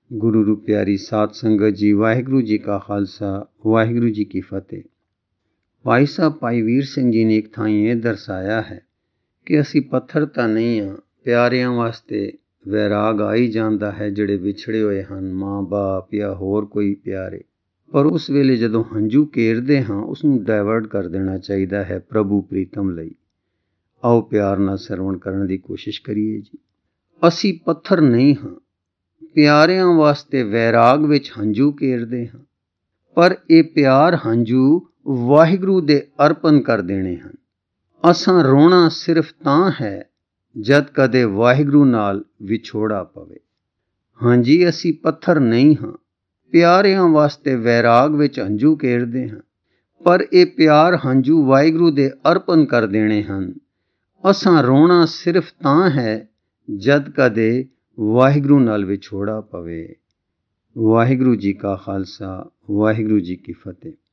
ਗੁਰੂ ਰੂ ਪਿਆਰੀ ਸਾਧ ਸੰਗਤ ਜੀ, ਵਾਹਿਗੁਰੂ ਜੀ ਕਾ ਖਾਲਸਾ, ਵਾਹਿਗੁਰੂ ਜੀ ਕੀ ਫਤਿਹ। ਭਾਈ ਸਾਹਿਬ ਭਾਈ ਵੀਰ ਸਿੰਘ ਜੀ ਨੇ ਇੱਕ ਥਾਂ ਇਹ ਦਰਸਾਇਆ ਹੈ ਕਿ ਅਸੀਂ ਪੱਥਰ ਤਾਂ ਨਹੀਂ ਹਾਂ, ਪਿਆਰਿਆਂ ਵਾਸਤੇ ਵੈਰਾਗ ਆ ਹੀ ਜਾਂਦਾ ਹੈ ਜਿਹੜੇ ਵਿਛੜੇ ਹੋਏ ਹਨ, ਮਾਂ ਬਾਪ ਜਾਂ ਹੋਰ ਕੋਈ ਪਿਆਰੇ। ਪਰ ਉਸ ਵੇਲੇ ਜਦੋਂ ਹੰਝੂ ਕੇਰਦੇ ਹਾਂ, ਉਸਨੂੰ ਡਾਇਵਰਟ ਕਰ ਦੇਣਾ ਚਾਹੀਦਾ ਹੈ ਪ੍ਰਭੂ ਪ੍ਰੀਤਮ ਲਈ। ਆਓ ਪਿਆਰ ਨਾਲ ਸਰਵਣ ਕਰਨ ਦੀ ਕੋਸ਼ਿਸ਼ ਕਰੀਏ ਜੀ। ਅਸੀਂ ਪੱਥਰ ਨਹੀਂ ਹਾਂ, ਪਿਆਰਿਆਂ ਵਾਸਤੇ ਵੈਰਾਗ ਵਿੱਚ ਹੰਝੂ ਕੇਰਦੇ ਹਾਂ, ਪਰ ਇਹ ਪਿਆਰ ਹੰਝੂ ਵਾਹਿਗੁਰੂ ਦੇ ਅਰਪਣ ਕਰ ਦੇਣੇ ਹਨ। ਅਸਾਂ ਰੋਣਾ ਸਿਰਫ ਤਾਂ ਹੈ ਜਦ ਕਦੇ ਵਾਹਿਗੁਰੂ ਨਾਲ ਵਿਛੋੜਾ ਪਵੇ। ਹਾਂਜੀ, ਅਸੀਂ ਪੱਥਰ ਨਹੀਂ ਹਾਂ, ਪਿਆਰਿਆਂ ਵਾਸਤੇ ਵੈਰਾਗ ਵਿੱਚ ਹੰਝੂ ਕੇਰਦੇ ਹਾਂ, ਪਰ ਇਹ ਪਿਆਰ ਹੰਝੂ ਵਾਹਿਗੁਰੂ ਦੇ ਅਰਪਣ ਕਰ ਦੇਣੇ ਹਨ। ਅਸਾਂ ਰੋਣਾ ਸਿਰਫ ਤਾਂ ਹੈ ਜਦ ਕਦੇ ਵਾਹਿਗੁਰੂ ਨਾਲ ਵਿਛੋੜਾ ਪਵੇ। ਵਾਹਿਗੁਰੂ ਜੀ ਕਾ ਖਾਲਸਾ, ਵਾਹਿਗੁਰੂ ਜੀ ਕੀ ਫਤਿਹ।